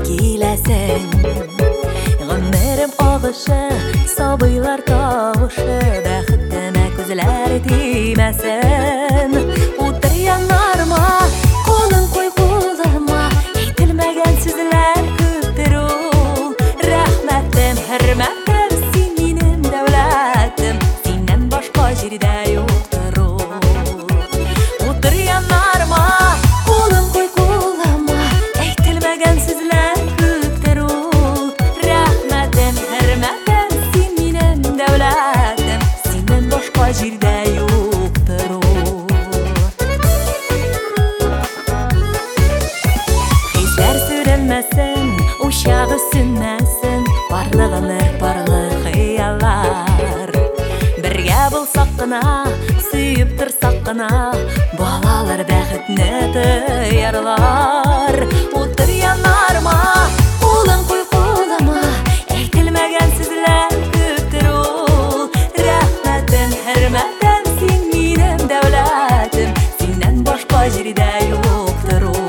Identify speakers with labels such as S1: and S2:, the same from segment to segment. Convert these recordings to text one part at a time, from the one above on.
S1: киләсең. Гомерем агышы, сабыйлар тавышы, бәхеттенә күзләре тимәсен. Утыр янарыма, колын куй кулыма, әйтелмәгән сүзләр күптер ул. Рәхмәтем, хөрмәтем, син минем дәүләтем, синнән башка җирдә юктыр ул. Утыр янарыма, колын куй кулыма, әйтелмәгән сүзләр күптер ул. Рәхмәтем, хөрмәтем, син минем дәүләтем, синнән башка җирдә юктыр ул. Хисләр сүрелмәсен, учагы сүнмәсен, барлыгыныр барлык хыяллар. Бергә булсак кына, сөеп торсак кына, балалар бәхетне тыярлар. Утыр янарыма, кулын куй кулыма, әйтелмәгән сүзләр күптер ул. Рәхмәтем, хөрмәтем, син минем дәүләтем, синнән башка җирдә юктыр ул.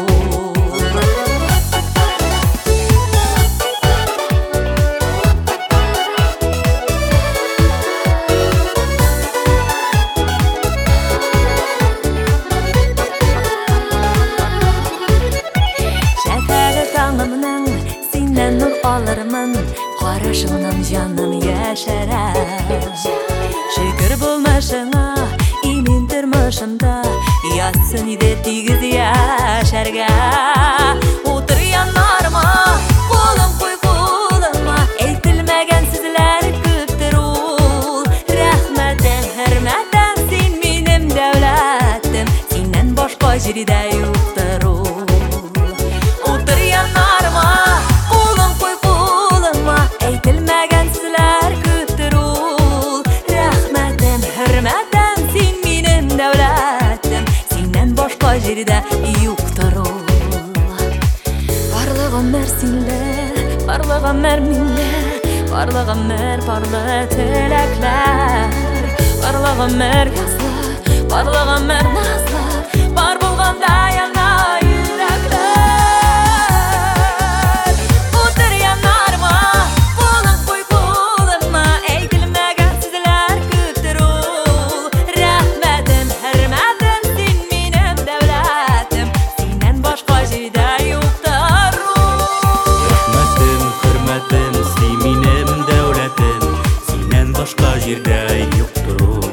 S1: Синнән нур алырмын, карашыңнан җаным яшәрә. Шөкер булмышыңа, имин тормышымда, ятсын иде тигез яшәргә. Утыр янарыма, кулын куй кулыма, әйтелмәгән сүзләр күптер ул. Рәхмәтем, хөрмәтем, син минем дәүләтем, синнән башка җирдә юктыр ул. Утыр янарыма, кулын куй кулыма, әйтелмәгән сүзләр күптер ул. Рәхмәтем, хөрмәтем, син минем дәүләтем, синнән башка җирдә юктыр ул. Барлык гомер синле, барлык гомер минле, барлык гомер барлык теләкләр. Барлык гомер язлы, барлык гомер назлы, бар булганда яна йөрәкләр. Утыр янарыма, кулын куй кулыма, әйтелмәгән сүзләр күптер ул. Рәхмәтем, хөрмәтем, син минем дәүләтем, синнән башка җирдә юктыр ул.
S2: Рәхмәтем, хөрмәтем, син минем дәүләтем, синнән башка җирдә юктыр ул.